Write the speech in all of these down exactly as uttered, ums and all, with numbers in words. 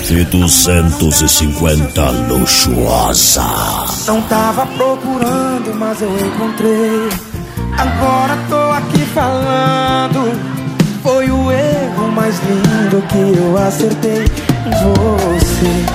F duzentos e cinquenta luxuosa. Não tava procurando, mas eu encontrei. Agora tô aqui falando. Foi o erro mais lindo que eu acertei. Você,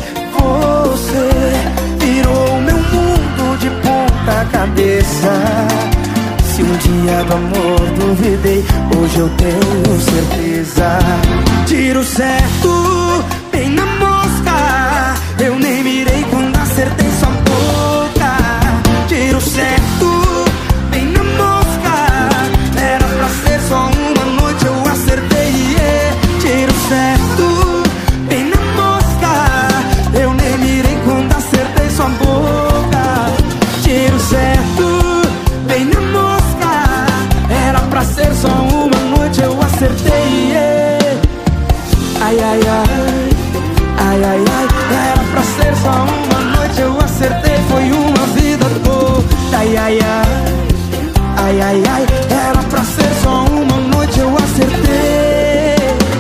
você virou meu mundo de ponta cabeça. Se um dia do amor duvidei, hoje eu tenho certeza. Tiro certo, bem na mosca. Eu nem mirei quando acertei sua boca. Tiro certo, bem na mosca. Era pra ser só uma noite, eu acertei, yeah. Tiro certo, bem na mosca. Eu nem mirei quando acertei sua boca. Tiro certo, bem na mosca. Era pra ser só uma noite, eu acertei, yeah. Ai, ai, ai, ai, ai, ai. Era pra ser só uma noite, eu acertei, foi uma vida toda. Ai, ai, ai, ai, ai, ai. Era pra ser só uma noite, eu acertei.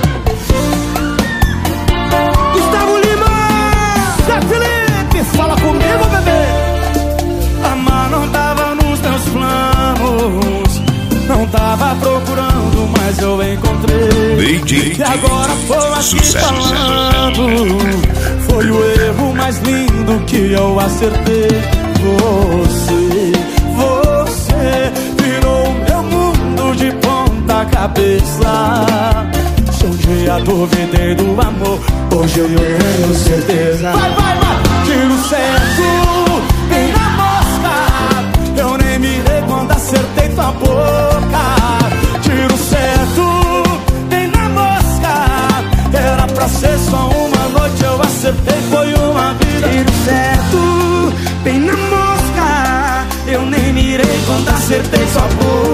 Gustavo Lima, Zé Felipe, fala comigo, bebê. Amar não tava nos meus planos. Não tava procurando, mas eu encontrei. E agora tô aqui falando. Foi o erro mais lindo que eu acertei. Você, você virou meu mundo de ponta cabeça. Se um dia duvidei do amor, hoje eu tenho certeza. Vai, vai, vai! Tiro certo, bem na mosca. Eu nem mirei quando acertei tua boca. Tiro certo, bem na mosca. Era pra ser só uma noite, eu acertei, foi uma vida. Tiro certo, bem na mosca. Eu nem mirei quando acertei sua boca.